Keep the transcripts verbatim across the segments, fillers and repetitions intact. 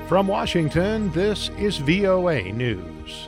From Washington, this is V O A News.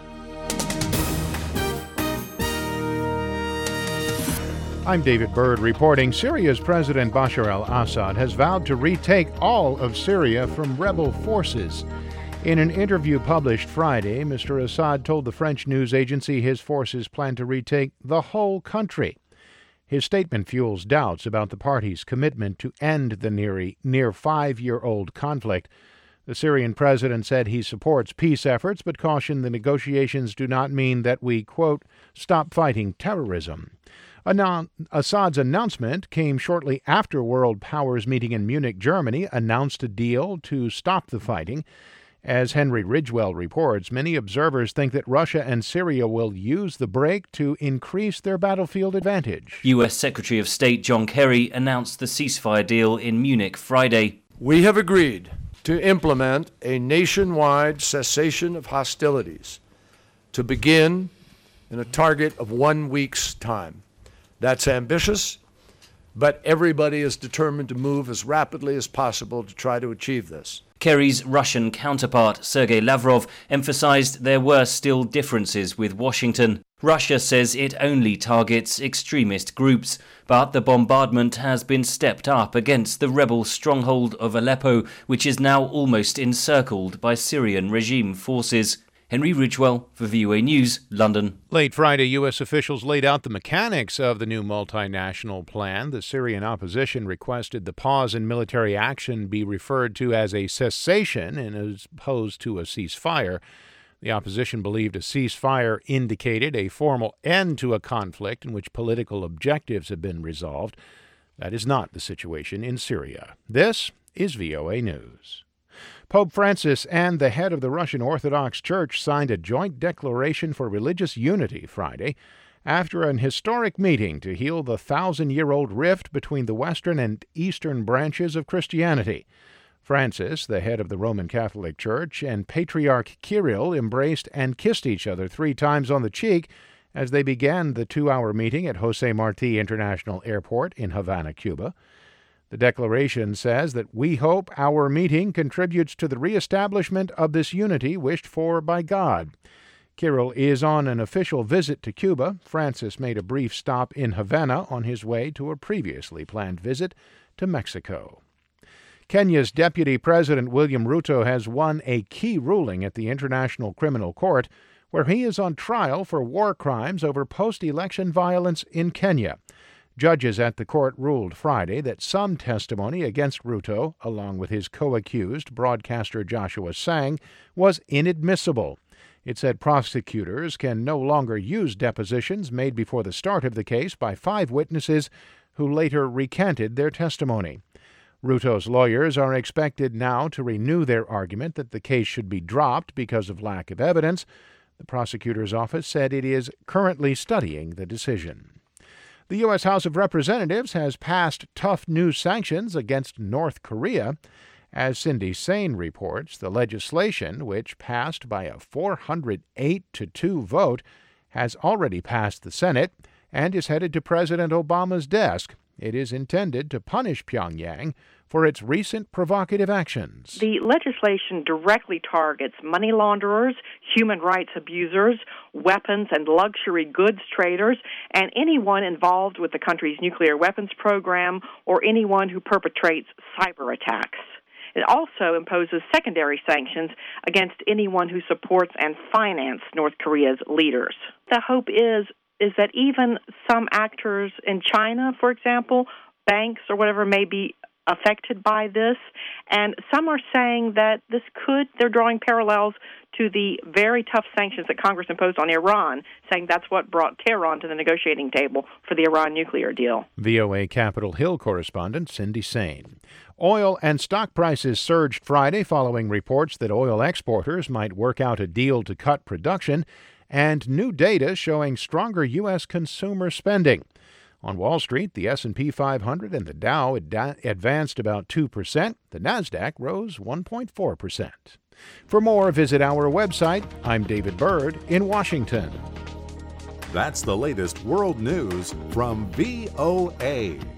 I'm David Byrd reporting. Syria's President Bashar al-Assad has vowed to retake all of Syria from rebel forces. In an interview published Friday, Mister Assad told the French news agency his forces plan to retake the whole country. His statement fuels doubts about the party's commitment to end the near, near five-year-old conflict. The Syrian president said he supports peace efforts, but cautioned the negotiations do not mean that we, quote, stop fighting terrorism. Annou- Assad's announcement came shortly after world powers meeting in Munich, Germany, announced a deal to stop the fighting. As Henry Ridgwell reports, many observers think that Russia and Syria will use the break to increase their battlefield advantage. U S Secretary of State John Kerry announced the ceasefire deal in Munich Friday. We have agreed to implement a nationwide cessation of hostilities to begin in a target of one week's time. That's ambitious, but everybody is determined to move as rapidly as possible to try to achieve this. Kerry's Russian counterpart, Sergei Lavrov, emphasized there were still differences with Washington. Russia says it only targets extremist groups, but the bombardment has been stepped up against the rebel stronghold of Aleppo, which is now almost encircled by Syrian regime forces. Henry Ridgwell for V O A News, London. Late Friday, U S officials laid out the mechanics of the new multinational plan. The Syrian opposition requested the pause in military action be referred to as a cessation as opposed to a ceasefire. The opposition believed a ceasefire indicated a formal end to a conflict in which political objectives have been resolved. That is not the situation in Syria. This is V O A News. Pope Francis and the head of the Russian Orthodox Church signed a joint declaration for religious unity Friday after an historic meeting to heal the thousand-year-old rift between the Western and Eastern branches of Christianity. Francis, the head of the Roman Catholic Church, and Patriarch Kirill embraced and kissed each other three times on the cheek as they began the two-hour meeting at José Martí International Airport in Havana, Cuba. The declaration says that we hope our meeting contributes to the reestablishment of this unity wished for by God. Kirill is on an official visit to Cuba. Francis made a brief stop in Havana on his way to a previously planned visit to Mexico. Kenya's Deputy President William Ruto has won a key ruling at the International Criminal Court, where he is on trial for war crimes over post-election violence in Kenya. Judges at the court ruled Friday that some testimony against Ruto, along with his co-accused, broadcaster Joshua Sang, was inadmissible. It said prosecutors can no longer use depositions made before the start of the case by five witnesses who later recanted their testimony. Ruto's lawyers are expected now to renew their argument that the case should be dropped because of lack of evidence. The prosecutor's office said it is currently studying the decision. The U S House of Representatives has passed tough new sanctions against North Korea. As Cindy Sain reports, the legislation, which passed by a four hundred eight to two vote, has already passed the Senate and is headed to President Obama's desk. It is intended to punish Pyongyang for its recent provocative actions. The legislation directly targets money launderers, human rights abusers, weapons and luxury goods traders, and anyone involved with the country's nuclear weapons program or anyone who perpetrates cyber attacks. It also imposes secondary sanctions against anyone who supports and finances North Korea's leaders. The hope is is that even some actors in China, for example, banks or whatever, may be affected by this. And some are saying that this could, they're drawing parallels to the very tough sanctions that Congress imposed on Iran, saying that's what brought Tehran to the negotiating table for the Iran nuclear deal. V O A Capitol Hill correspondent Cindy Sain. Oil and stock prices surged Friday following reports that oil exporters might work out a deal to cut production, and new data showing stronger U S consumer spending. On Wall Street, the S and P five hundred and the Dow ad- advanced about two percent. The Nasdaq rose one point four percent. For more, visit our website. I'm David Byrd in Washington. That's the latest world news from V O A.